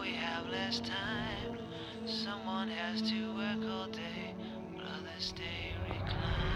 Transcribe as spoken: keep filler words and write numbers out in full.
we have less time. Someone has to work all day, while others stay reclined.